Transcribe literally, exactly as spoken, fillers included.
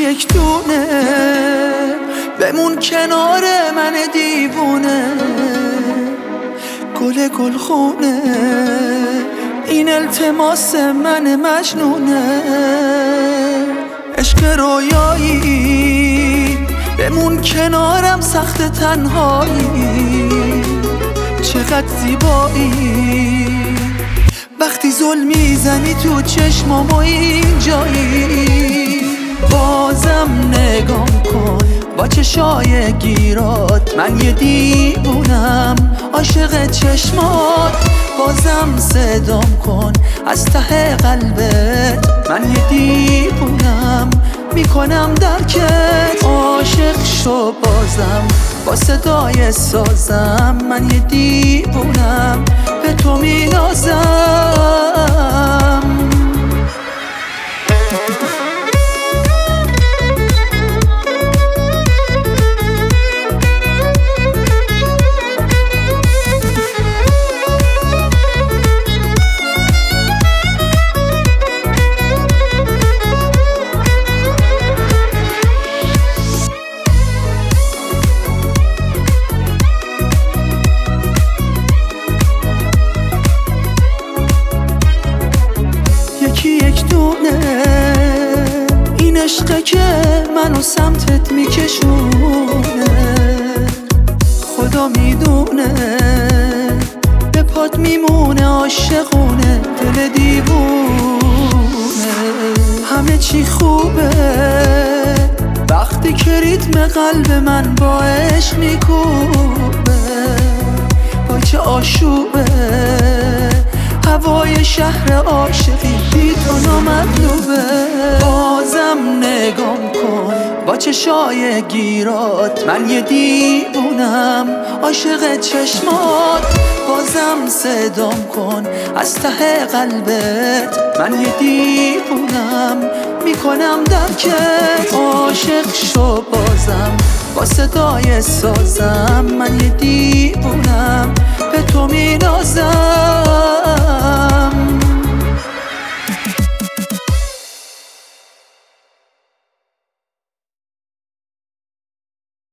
یک دونه بمون کنار من دیوونه، گل گلخونه این التماس من مجنونه. عشق رویایی بمون کنارم، سخت تنهایی چقدر زیبایی وقتی زل میزنی تو چشمام و این جایی. بازم نگام کن با چشای گیرات، من یه دیوونم عاشق چشمات. بازم صدام کن از ته قلبت، من یه دیوونم میکنم درکت. عاشق شو بازم با صدای سازم، من یه دیوونم به تو مینازم. یک دونه این عشقه که منو سمتت میکشونه، خدا میدونه به پات میمونه عاشقونه دل دیوونه. همه چی خوبه وقتی که ریتم قلب من با عشق میکوبه. وای چه آشوبه هوای شهر عاشقی بی تو نامطلوبه. بازم نگام کن با چشای گیرات، من یه دیوونم عاشق چشمات. بازم صدام کن از ته قلبت، من یه دیوونم میکنم درکت. عاشق شو بازم با صدای سازم، من یه دیوونم به تو مینازم.